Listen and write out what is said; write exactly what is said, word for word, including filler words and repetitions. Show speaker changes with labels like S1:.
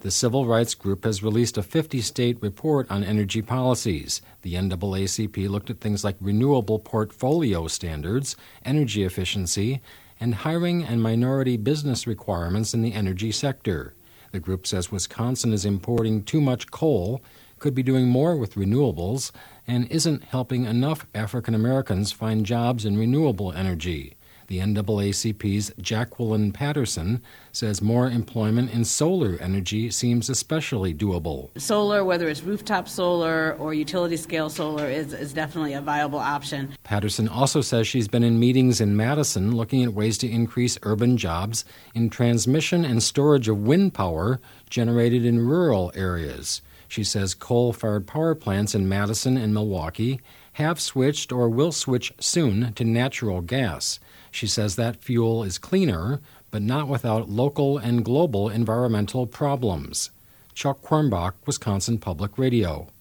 S1: The civil rights group has released a fifty-state report on energy policies. The N double A C P looked at things like renewable portfolio standards, energy efficiency, and hiring and minority business requirements in the energy sector. The group says Wisconsin is importing too much coal, could be doing more with renewables, and isn't helping enough African Americans find jobs in renewable energy. The N double A C P's Jacqueline Patterson says more employment in solar energy seems especially doable.
S2: Solar, whether it's rooftop solar or utility-scale solar, is, is definitely a viable option.
S1: Patterson also says she's been in meetings in Madison looking at ways to increase urban jobs in transmission and storage of wind power generated in rural areas. She says coal-fired power plants in Madison and Milwaukee have switched or will switch soon to natural gas. She says that fuel is cleaner, but not without local and global environmental problems. Chuck Quirmbach, Wisconsin Public Radio.